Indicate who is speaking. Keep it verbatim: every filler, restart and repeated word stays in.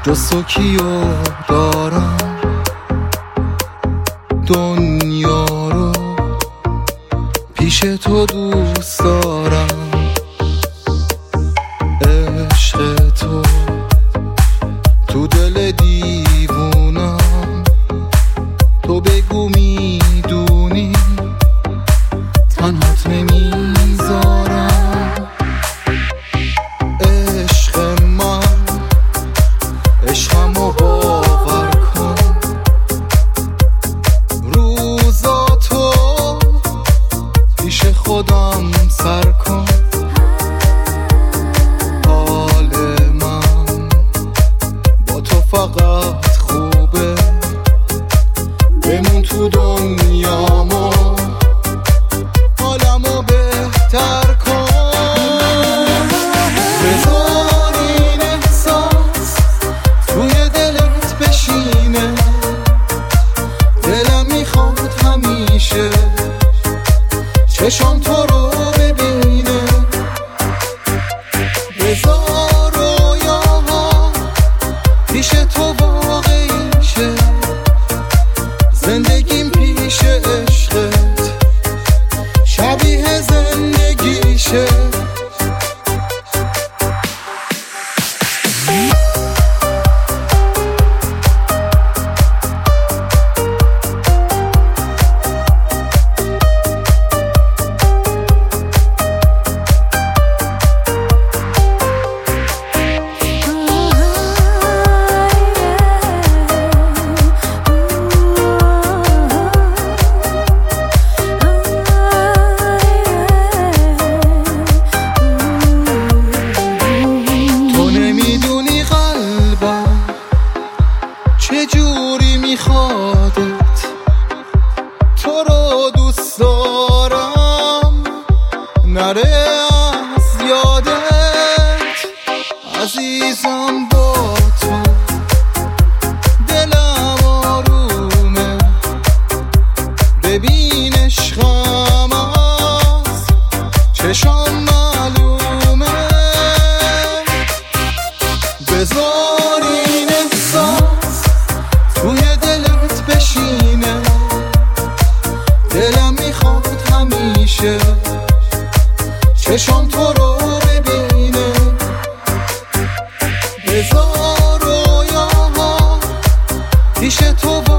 Speaker 1: جز تو کیو دارم دنیا رو پیش تو دوست دارم عشق تو تو دل دیوونم تو بگو میدونی تنهات نمیذارم عشق من عشقمو باور کن روزا تو پیش خودم سر کن حال من با تو فقط خوبه بمون تو دنیامو حالمو بهتر کن بذار این احساس توی دلت بشینه دلم میخواد همیشه چشام تو رو ببینه بذار رویاها پیش تو واقعی شه زندگیم پیش عشقت شبیه زندگیشه چجوری میخوادت تو رو دوست دارم نره از یادت عزیزم با تو دلم آرومه ببین عشقم از چشام معلومه بذار این احساس توی دلت بشینه دلم میخواد همیشه چشام تو رو ببینه بذار رویاها پیش تو